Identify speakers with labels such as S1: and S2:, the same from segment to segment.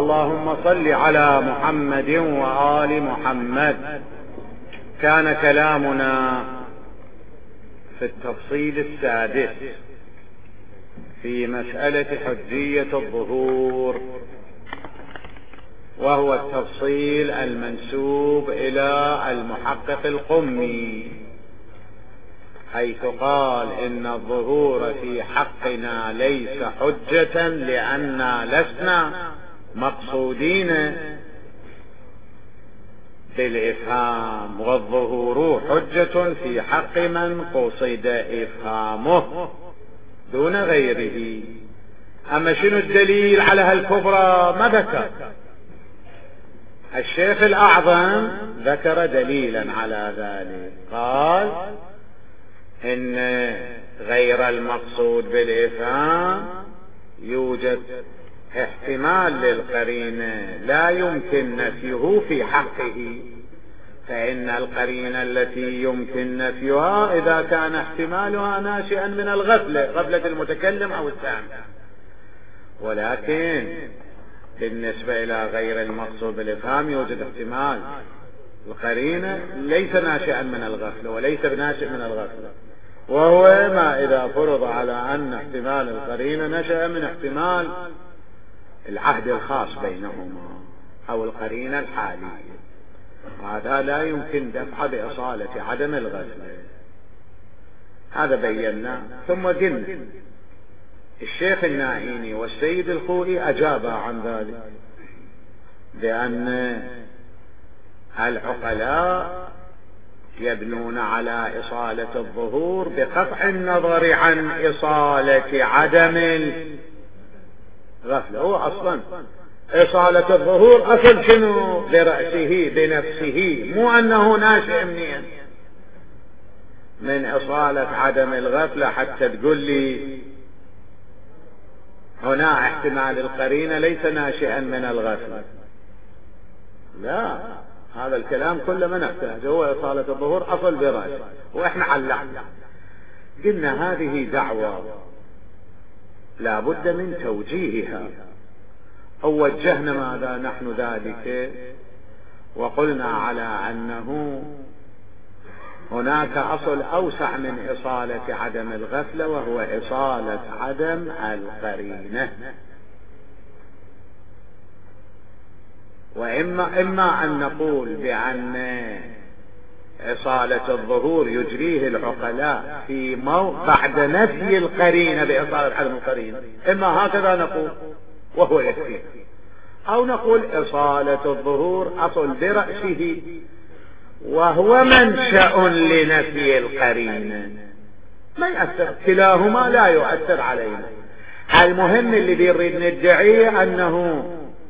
S1: اللهم صل على محمد وآل محمد. كان كلامنا في التفصيل السادس في مسألة حجية الظهور، وهو التفصيل المنسوب إلى المحقق القمي، حيث قال إن الظهور في حقنا ليس حجة لأننا لسنا مقصودين بالإفهام، والظهور حجة في حق من قصد إفهامه دون غيره. أما شنو الدليل على هالكبرى ما ذكر. الشيخ الأعظم ذكر دليلا على ذلك، قال إن غير المقصود بالإفهام يوجد احتمال للقرينة لا يمكن نفيه في حقه، فإن القرينة التي يمكن نفيها إذا كان احتمالها ناشئا من غفلة المتكلم أو السامع. ولكن بالنسبة إلى غير المقصود بالإفهام يوجد احتمال القرينة ليس ناشئا من الغفلة وليس بناشئ من الغفلة، وهو ما إذا فرض على أن احتمال القرينة نشأ من احتمال العهد الخاص بينهما أو القرينة الحالية، هذا لا يمكن دفع بإصالة عدم الغفلة. هذا بينا. ثم قلنا الشيخ النائيني والسيد الخوئي أجابا عن ذلك بأن العقلاء يبنون على إصالة الظهور بقطع النظر عن إصالة عدم الغفلة. هو أصلا إصالة الظهور أصل شنو؟ برأسه بنفسه، مو أنه ناشئ منين من إصالة عدم الغفلة حتى تقول لي هنا احتمال القرينة ليس ناشئا من الغفلة. لا، هذا الكلام كله ما نحتاج، هو إصالة الظهور أصل برأسه. وإحنا علقنا قلنا هذه دعوة لا بد من توجيهها، أو وجهنا ماذا نحن ذلك، وقلنا على أنه هناك أصل أوسع من إصالة عدم الغفلة، وهو إصالة عدم القرينة. وإما أن نقول بأن إصالة الظهور يجريه العقلاء في بعد نفي القرينة بإصالة عدم القرينة، إما هكذا نقول وهو يكفي، أو نقول إصالة الظهور أصل برأسه وهو منشأ لنفي القرينة، ما يؤثر، كلاهما لا يؤثر علينا. المهم اللي بيريد ندعيه أنه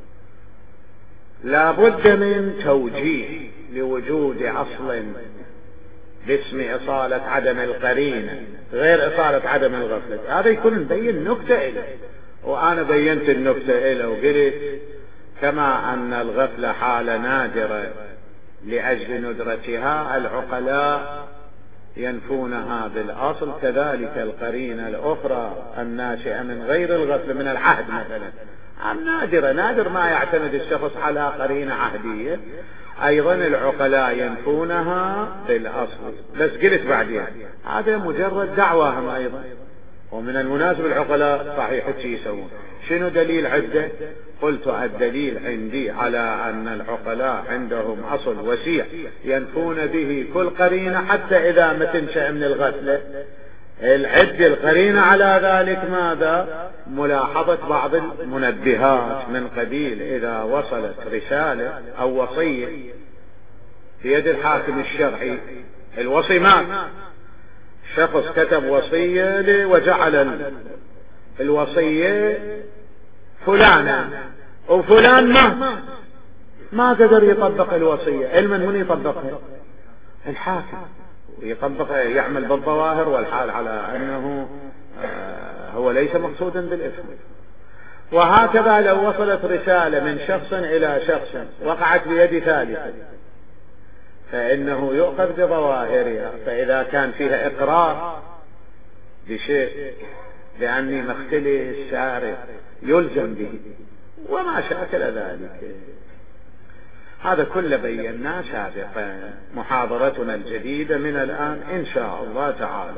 S1: لا بد من توجيه لوجود أصل باسم إصالة عدم القرينة غير إصالة عدم الغفلة. هذا يكون مبين نكتة إله، وأنا بينت النكتة إله وقلت كما أن الغفلة حالة نادرة لأجل ندرتها العقلاء ينفونها بالأصل، كذلك القرينة الأخرى الناشئة من غير الغفلة من العهد مثلا نادر ما يعتمد الشخص على قرينة عهدية، أيضا العقلاء ينفونها بالأصل. بس قلت بعدين هذا مجرد دعواهم أيضا، ومن المناسب العقلاء صحيح يسوون. شنو دليل عدة؟ قلت الدليل عندي على أن العقلاء عندهم أصل وسيع ينفون به كل قرينة حتى إذا ما تنشأ من الغفلة. العد القرينة على ذلك ماذا؟ ملاحظة بعض المنبهات من قبيل إذا وصلت رسالة أو وصية في يد الحاكم الشرعي، الوصي مات، شخص كتب وصية وجعل الوصية فلانا وفلان ما قدر يطبق الوصية، علما من يطبقها؟ الحاكم، يطبقها يعمل بالظواهر والحال على أنه هو ليس مقصودا بالإثم. وهكذا لو وصلت رسالة من شخص إلى شخص وقعت بيد ثالث فإنه يؤخذ بظواهرها، فإذا كان فيها إقرار بشيء بأني مختلي السارق يلزم به، وما شاكل ذلك. هذا كله بيناه سابقا. محاضرتنا الجديدة من الآن إن شاء الله تعالى.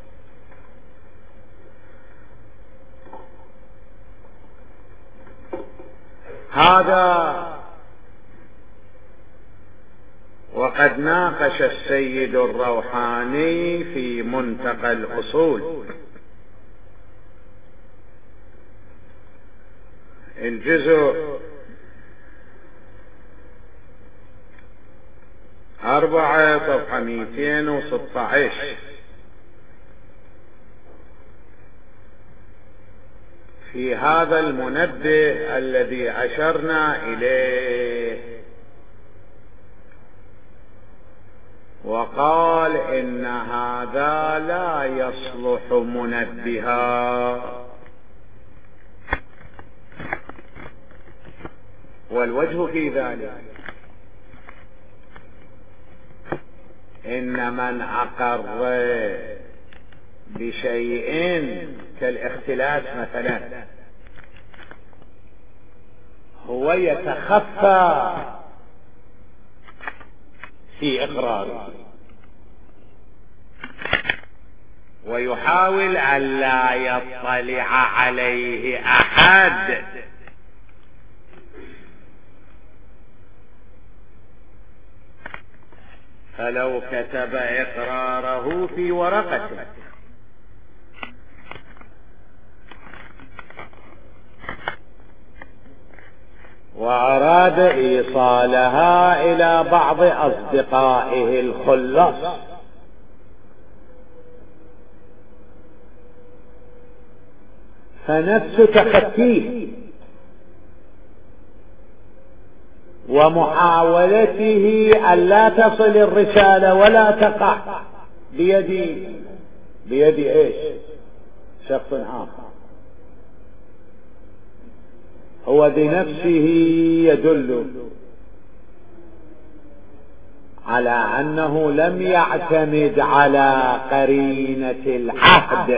S1: هذا وقد ناقش السيد الروحاني في منتقى الأصول الجزء 4 صفحة 216 في هذا المنبه الذي أشرنا إليه، وقال إن هذا لا يصلح منبها. والوجه في ذلك إن من أقر بشيء كالاختلاس مثلا هو يتخفى في إقراره ويحاول أن لا يطلع عليه أحد، فلو كتب إقراره في ورقته وأراد إيصالها إلى بعض أصدقائه الخلص فنفس تخفيه ومحاولته ألا تصل الرسالة ولا تقع بيد ايش؟ شخص آخر هو بنفسه يدل على أنه لم يعتمد على قرينة العهد،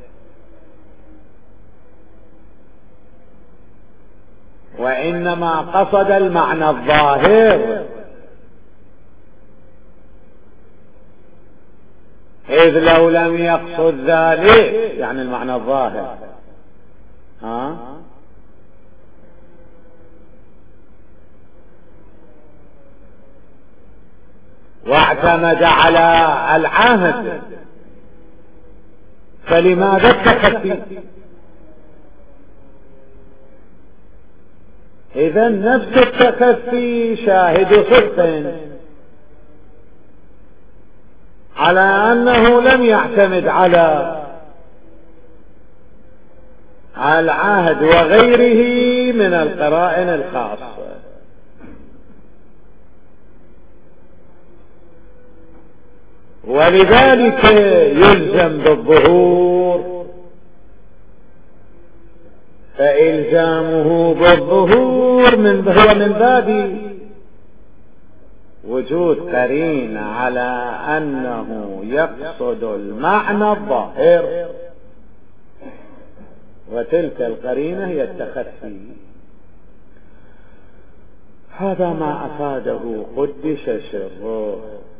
S1: وإنما قصد المعنى الظاهر، إذ لو لم يقصد ذلك يعني المعنى الظاهر واعتمد على العهد فلماذا التخفي؟ إذا نفس التخفي شاهد صدق على أنه لم يعتمد على العهد وغيره من القرائن الخاصة. ولذلك يلزم بالظهور، فإلزامه بالظهور هو من باب وجود قرين على أنه يقصد المعنى الظاهر، وتلك القرينة هي التخفي. هذا ما أفاده قدس سره.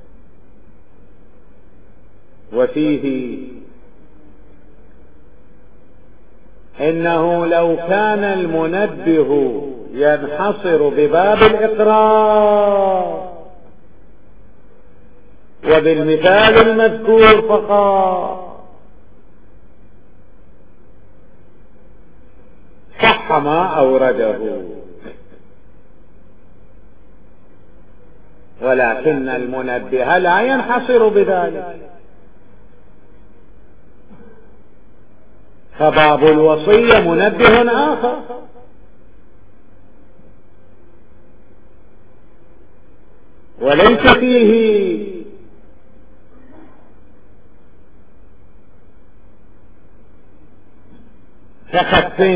S1: وفيه إنه لو كان المنبه ينحصر بباب الإقرار وبالمثال المذكور فقط صح ما أورده، ولكن المنبه لا ينحصر بذلك، فباب الوصية منبه آخر، وليس فيه تخف.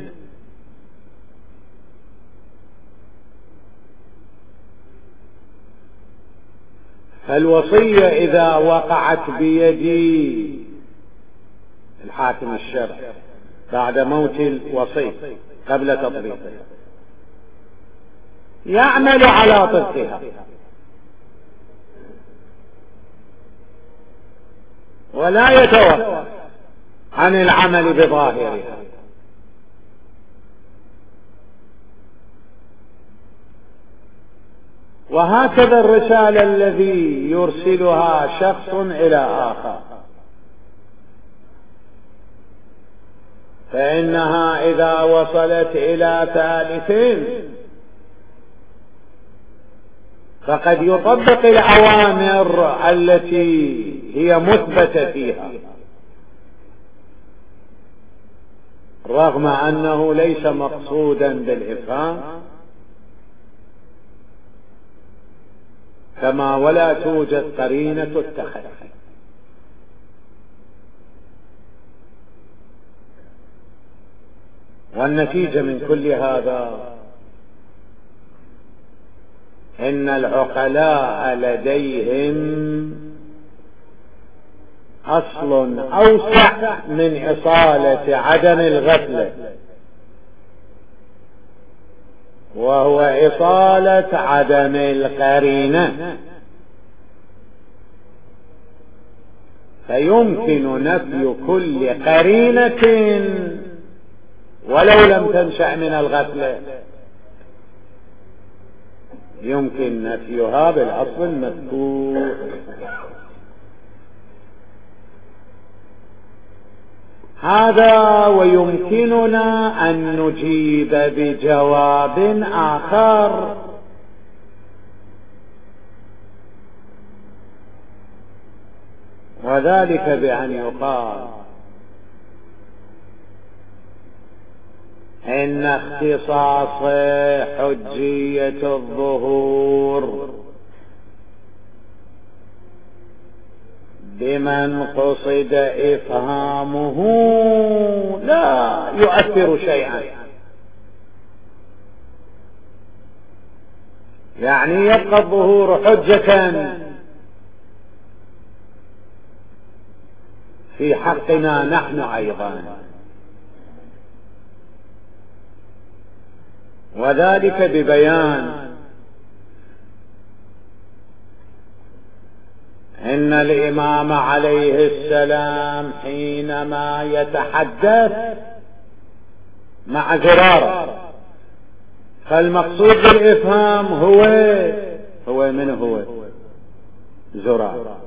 S1: فالوصية إذا وقعت بيدي الحاكم الشرعي بعد موت الوصي قبل تطبيقه يعمل على طفلها ولا يتوقف عن العمل بظاهرها. وهكذا الرسالة الذي يرسلها شخص إلى آخر، فإنها إذا وصلت إلى ثالث فقد يطبق الأوامر التي هي مثبتة فيها، رغم أنه ليس مقصودا بالإفهام، كما ولا توجد قرينة التخلي. والنتيجة من كل هذا إن العقلاء لديهم أصل أوسع من إصالة عدم الغفلة، وهو إصالة عدم القرينة. فيمكن نفي كل قرينة ولو لم تنشأ من الغفلة، يمكن نفيها بالأصل المذكور. هذا ويمكننا أن نجيب بجواب آخر، وذلك بأن يقال إن اختصاص حجية الظهور بمن قصد إفهامه لا يؤثر شيئا، يعني يبقى الظهور حجة في حقنا نحن أيضا، وذلك ببيان إن الإمام عليه السلام حينما يتحدث مع زرارة، فالمقصود بالإفهام هو من هو زرارة،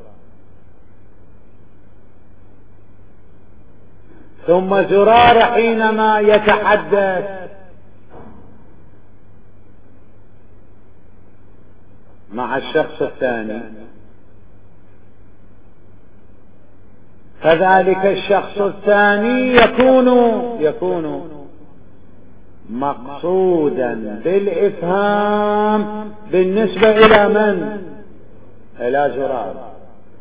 S1: ثم زرارة حينما يتحدث مع الشخص الثاني، فذلك الشخص الثاني يكون مقصودا بالإفهام بالنسبة إلى من؟ إلى زرار،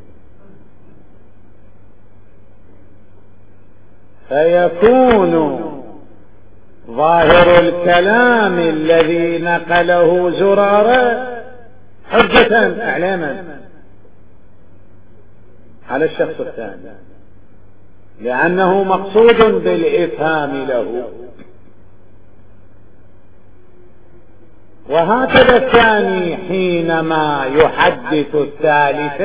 S1: فيكون ظاهر الكلام الذي نقله زرارة حجة إعلاما على الشخص الثاني، لأنه مقصود بالإفهام له. وهكذا الثاني حينما يحدث الثالث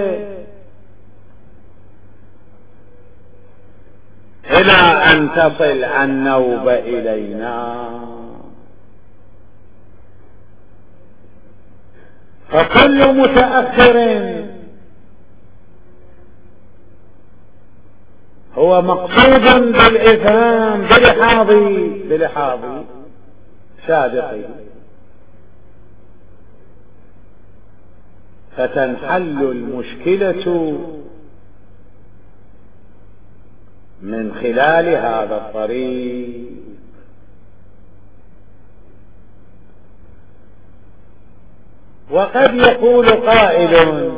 S1: إلى أن تصل النوبة إلينا، فكل متأخر هو مقصود بالإفهام بلحاظ سابقه، فتنحل المشكلة من خلال هذا الطريق. وقد يقول قائل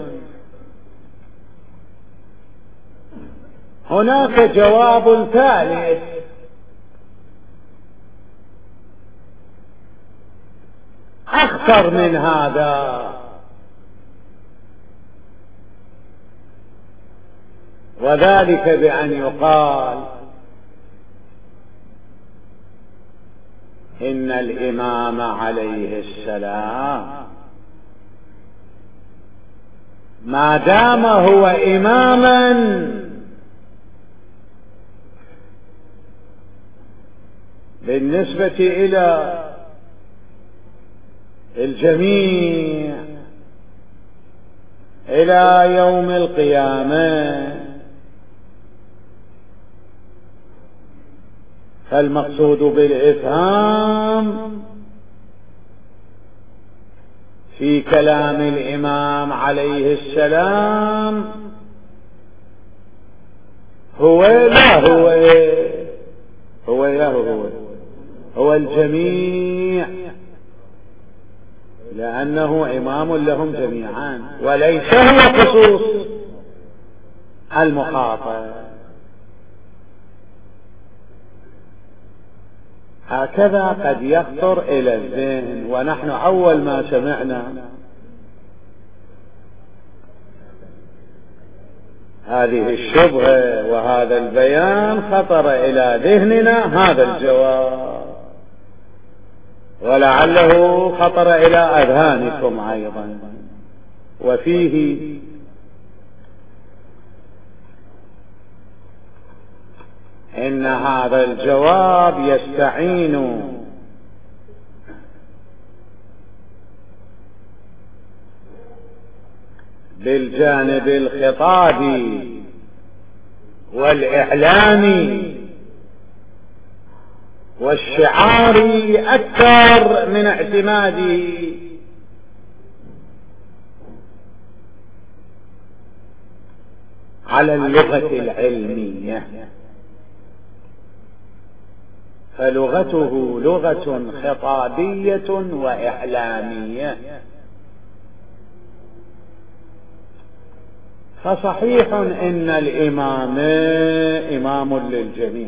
S1: هناك جواب ثالث أخطر من هذا، وذلك بأن يقال إن الإمام عليه السلام ما دام هو إماما بالنسبة إلى الجميع إلى يوم القيامة، فالمقصود بالإفهام في كلام الإمام عليه السلام هو الجميع، لأنه إمام لهم جميعا وليس هو خصوص المخاطب. هكذا قد يخطر إلى الذهن، ونحن أول ما سمعنا هذه الشبهة وهذا البيان خطر إلى ذهننا هذا الجواب، ولعله خطر إلى أذهانكم أيضا. وفيه إن هذا الجواب يستعين بالجانب الخطابي والإعلامي والشعاري أكثر من اعتماده على اللغة العلمية، فلغته لغة خطابية وإعلامية. فصحيح إن الإمام إمام للجميع،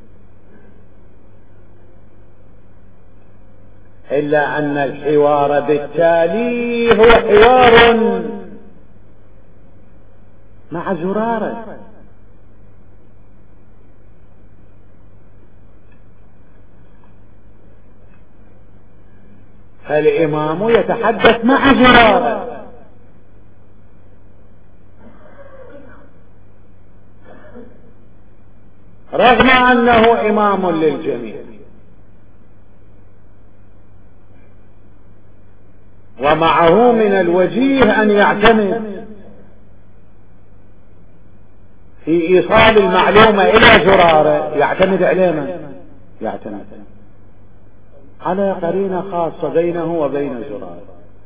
S1: إلا أن الحوار بالتالي هو حوار مع زرارة، فالإمام يتحدث مع زرارة، رغم أنه إمام للجميع. ومعه من الوجيه أن يعتمد في إيصال المعلومة إلى زرارة، يعتمد عليه من؟ يعتمد على قرينة خاصة بينه وبين زرارة،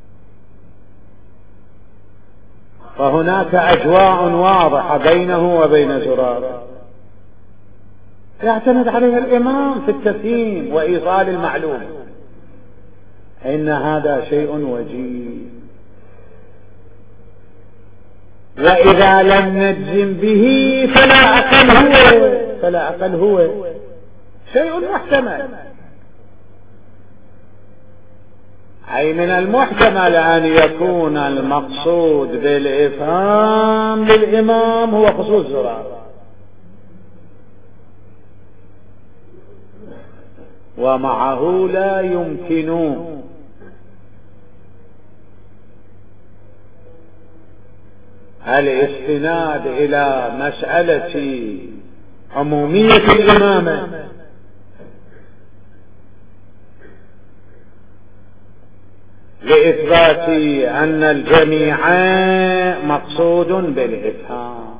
S1: فهناك أجواء واضحة بينه وبين زرارة يعتمد عليها الإمام في التفهيم وإيصال المعلومة. إن هذا شيء وجيه، وإذا لم نجزم به فلا أقل هو شيء محتمل، أي من المحتمل أن يكون المقصود بالإفهام للإمام هو خصوص زرارة، ومعه لا يمكن الاستناد إلى مسألة عمومية الإمامة لإثبات أن الجميع مقصود بالإفهام،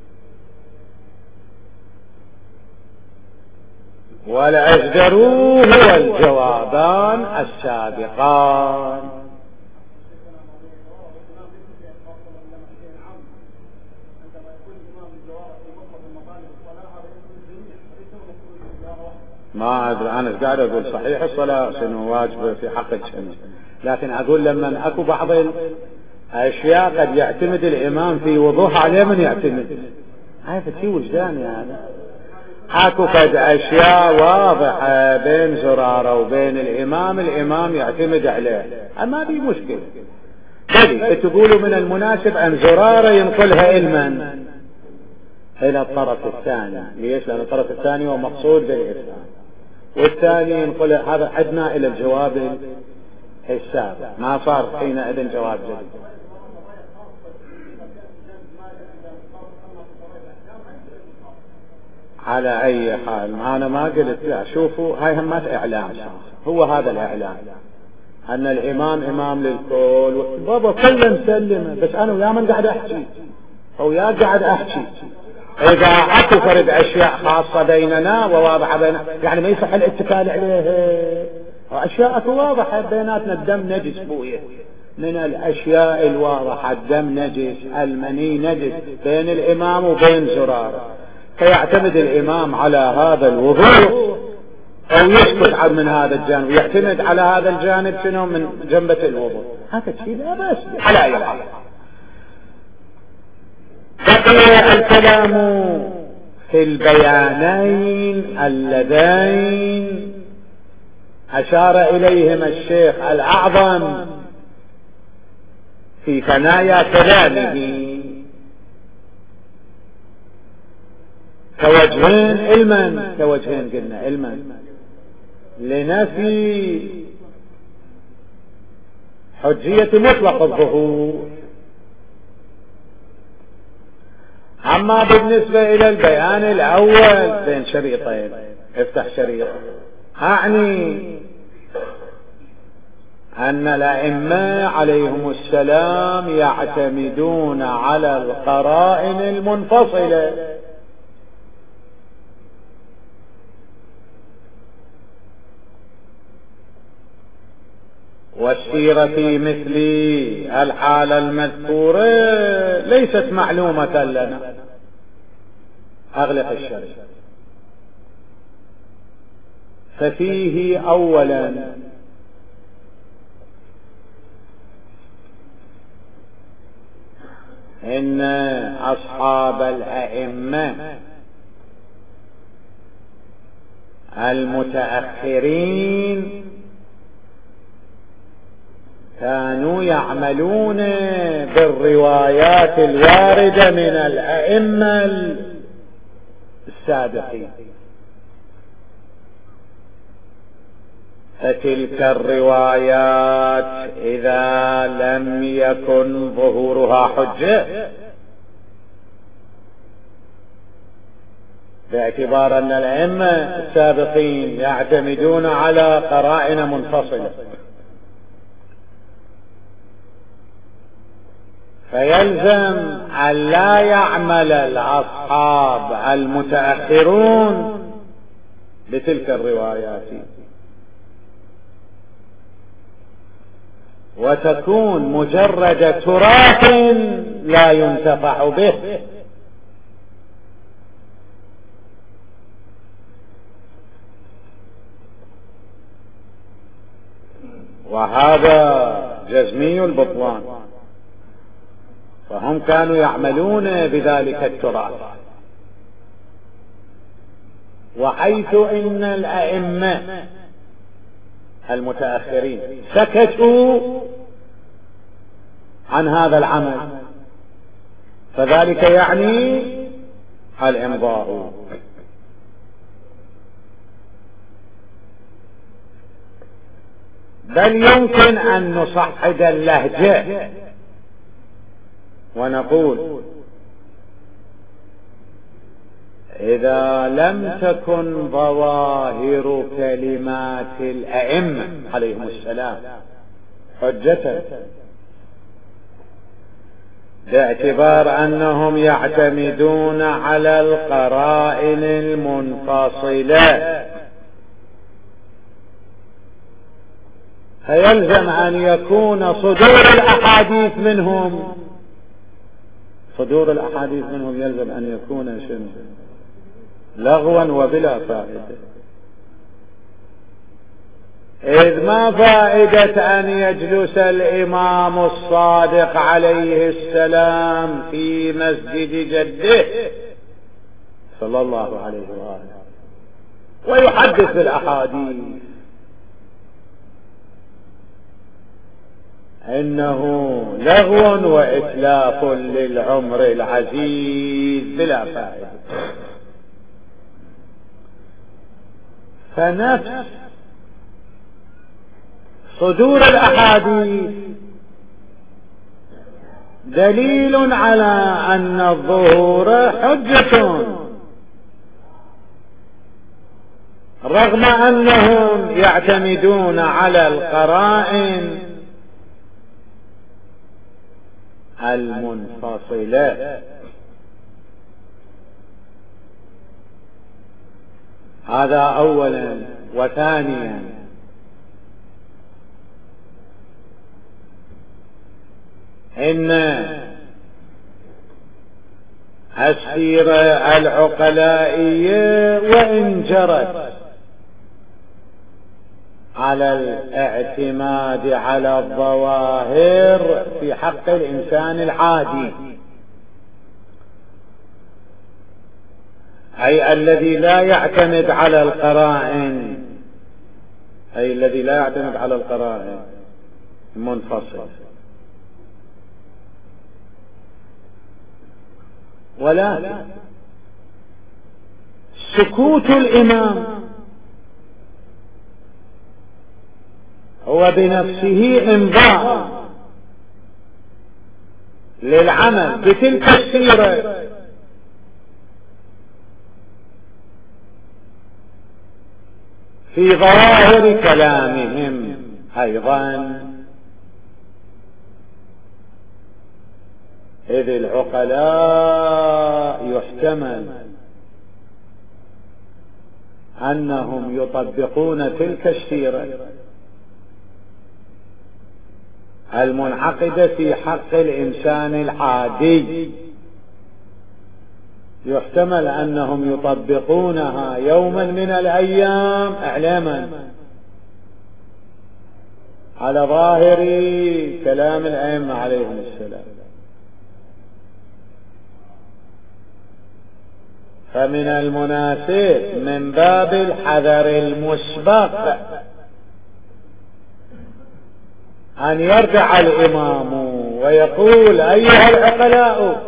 S1: والأجدر هو الجوابان السابقان. ما أدري، أنا قاعد أقول صحيح الصلاة شنو واجبة في حق الشمس، لكن أقول لما أكو بعض الأشياء قد يعتمد الإمام في وضوح عليه من يعتمد، هاي في وجداني هذا. أكو قد أشياء واضحة بين زرارة وبين الإمام يعتمد عليه، أما دي مشكلة. بل تقولوا من المناسب أن زرارة ينقلها علما إلى الطرف الثاني. ليش؟ لأن الطرف الثاني هو مقصود بالإفهام، والثاني نقول هذا عدنا إلى الجواب السابق، ما صار حينئذ جواب جديد. على أي حال أنا ما قلت لا، شوفوا هاي همات إعلام، هو هذا الإعلام أن الإمام إمام للكل، بابا كله مسلمة، بس أنا ويا من قاعد أحكي أو يا قاعد أحكي. إذا أكو فرد أشياء خاصة بيننا وواضحة بيننا يعني ما يصح الاتكال عليها، أشياء أكو واضحة بيناتنا. الدم نجس بويه، من الأشياء الواضحة الدم نجس، المني نجس بين الإمام وبين زرارة، فيعتمد الإمام على هذا الوضوء أو يسكت عن من هذا الجانب ويعتمد على هذا الجانب شنو من جنبة الوضوء. هذا شيء لا بأس على أي حال. بقي الكلام في البيانين اللذين أشار إليهما الشيخ الأعظم في ثنايا كلامه كوجهين علما، كوجهين قلنا علما لنفي حجية مطلق الظهور. أما بالنسبة إلى البيان الأول بين شريطين، افتح شريط، أعني أن الأئمة عليهم السلام يعتمدون على القرائن المنفصلة، والسيرة في مثل الحالة المذكورة ليست معلومة لنا. أغلق الشريط. ففيه أولا إن أصحاب الأئمة المتأخرين كانوا يعملون بالروايات الواردة من الأئمة السابقين، فتلك الروايات إذا لم يكن ظهورها حجة، باعتبار أن الأئمة السابقين يعتمدون على قرائن منفصلة، فيلزم أن لا يعمل الأصحاب المتأخرون بتلك الروايات، وتكون مجرد تراث لا ينتفع به. وهذا جزمي البطلان، فهم كانوا يعملون بذلك التراث، وحيث إن الأئمة المتأخرين سكتوا عن هذا العمل فذلك يعني الإمضاء. بل يمكن أن نصحح اللهجة ونقول إذا لم تكن ظواهر كلمات الأئمة عليهم السلام حجة، باعتبار أنهم يعتمدون على القرائن المنفصلة، فيلزم أن يكون صدور الأحاديث منهم يلزم أن يكون لغوا وبلا فائدة، إذ ما فائدة أن يجلس الإمام الصادق عليه السلام في مسجد جده صلى الله عليه وآله ويحدث بالأحاديث، إنه لغو وإتلاف للعمر العزيز بلا فائدة. فنفس صدور الأحاديث دليل على أن الظهور حجة، رغم أنهم يعتمدون على القرائن المنفصلة. هذا أولا. وثانيا إن السيرة العقلائية وإن جرت على الاعتماد على الظواهر في حق الإنسان العادي، أي الذي لا يعتمد على القرائن، أي الذي لا يعتمد على القرائن منفصل، ولكن سكوت الإمام هو بنفسه إمضاء للعمل بتلك السيرة، في ظواهر كلامهم أيضا، إذ العقلاء يحتمل أنهم يطبقون تلك السيرة المنعقدة في حق الإنسان العادي، يحتمل أنهم يطبقونها يوما من الأيام إعلاما على ظاهر كلام الأئمة عليهم السلام. فمن المناسب من باب الحذر المسبق أن يرجع الإمام ويقول: أيها العقلاء،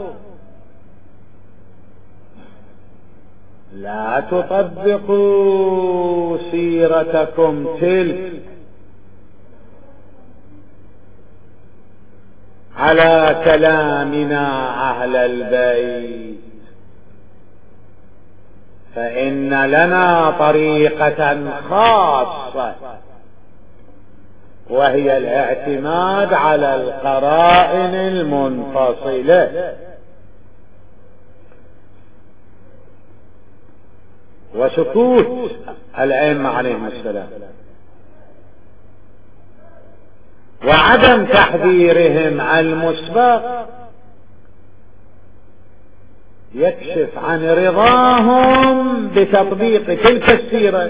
S1: لا تطبقوا سيرتكم تلك على كلامنا أهل البيت، فإن لنا طريقة خاصة، وهي الاعتماد على القرائن المنفصلة وسكوت الأئمة عليهم السلام وعدم تحذيرهم المسبق يكشف عن رضاهم بتطبيق تلك السيرة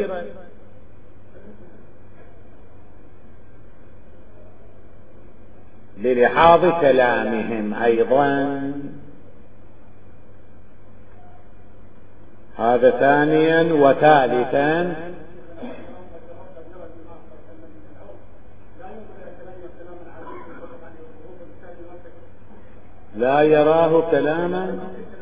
S1: بلحاظ كلامهم أيضا. هذا ثانيا. وثالثا لا يراه كلاما،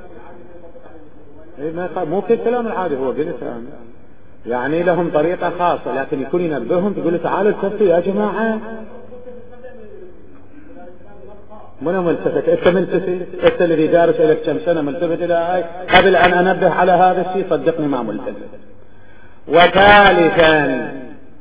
S1: مو كالكلام العادي، هو قلت أنا يعني لهم طريقة خاصة، لكن يكون ينبههم تقول له تعالوا التفتوا يا جماعة. منو ملتفت؟ انت ملتفت؟ انت الذي دارس لك كم سنة ملتفت الى آي قبل ان انبه على هذا الشيء؟ صدقني ما ملتفت. وثالثا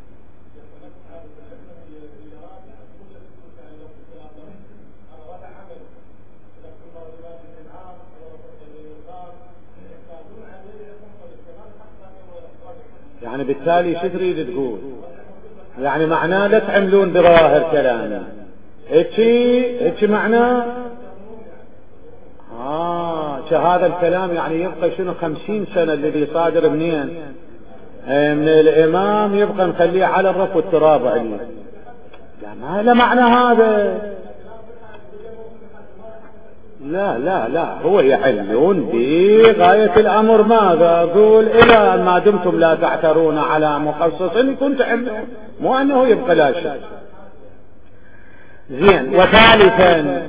S1: يعني بالتالي شو تريد تقول؟ يعني معناه لا تعملون بظواهر كلامي، هيك معناه. هذا الكلام يعني يبقى شنو 50 سنة الذي صادر منين؟ من الإمام، يبقى نخليه على الرف والتراب عليه. لا ما له معنى هذا. لا لا لا، هو يحلون بغاية الأمر. ماذا أقول؟ إلى ما دمتم لا تعترون على مخصص كنت تعملون، مو أنه يبقى لا شيء. زين. وثالثا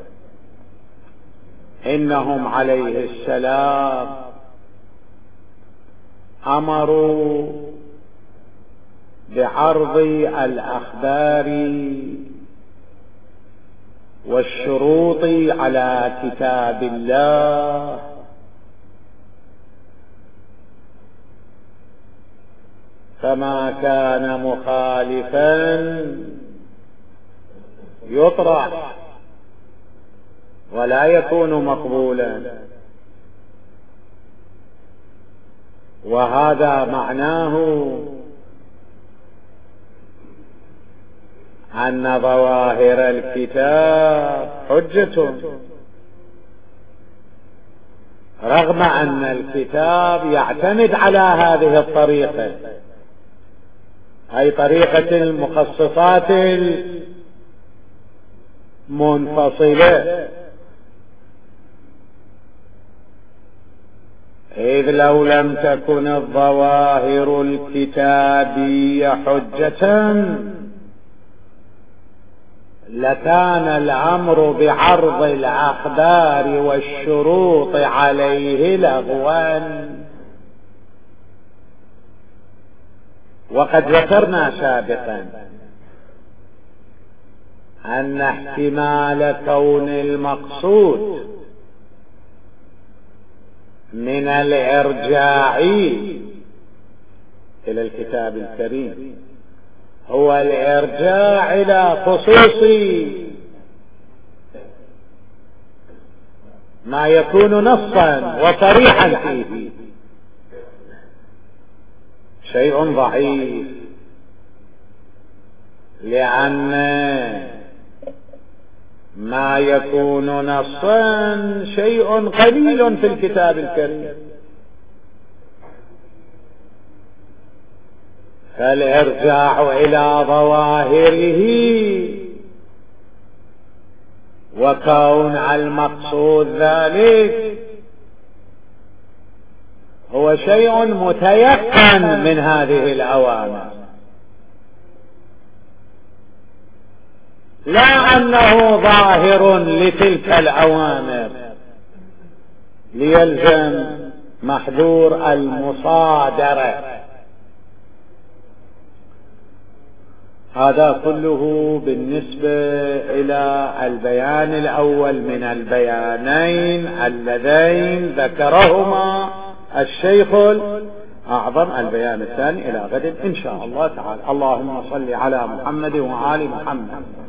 S1: إنهم عليه السلام أمروا بعرض الأخبار والشروط على كتاب الله، فما كان مخالفا يطرح ولا يكون مقبولا، وهذا معناه أن ظواهر الكتاب حجة، رغم أن الكتاب يعتمد على هذه الطريقة، أي طريقة المخصصات المنفصلة، إذ لو لم تكن الظواهر الكتابية حجة لكان الأمر بعرض الأخبار والشروط عليه لغوا. وقد ذكرنا سابقا أن احتمال كون المقصود من الإرجاع إلى الكتاب الكريم هو الإرجاع إلى خصوص ما يكون نصا وصريحا فيه، شيء ضعيف، لأن ما يكون نصا شيء قليل في الكتاب الكريم، فالإرجاع إلى ظواهره وكون المقصود ذلك هو شيء متيقن من هذه الأوامر، لا أنه ظاهر لتلك الأوامر ليلزم محذور المصادرة. هذا كله بالنسبة إلى البيان الأول من البيانين اللذين ذكرهما الشيخ الأعظم. البيان الثاني إلى غد إن شاء الله تعالى. اللهم صل على محمد وآل محمد.